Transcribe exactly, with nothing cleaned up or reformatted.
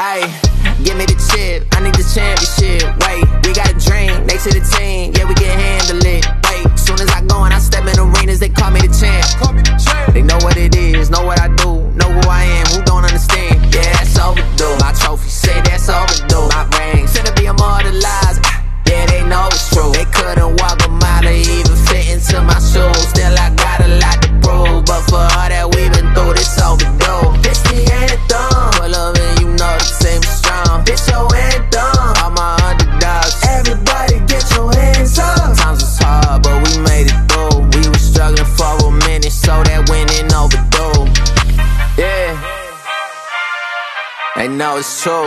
Ayy, give me the chip, I need the championship. Wait, we got a drink next to the team, yeah, we can handle it. Wait, soon as I go and I step in arenas, they call me the champ. They know what it is, know what I do, know who I am, who don't understand. Yeah, that's overdue. My trophy say that's overdue. My rings finna be immortalized. Yeah, they know it's true. They couldn't walk a mile or even fit into my shoes. Still I got a lot to prove, but for all that we've been through, this overdue. This the anthem. Pull up and you know the team is strong. This your anthem. All my underdogs, everybody get your hands up. Sometimes it's hard, but we made it through. We were struggling for a minute, so that winning overdue. Yeah, they know it's true.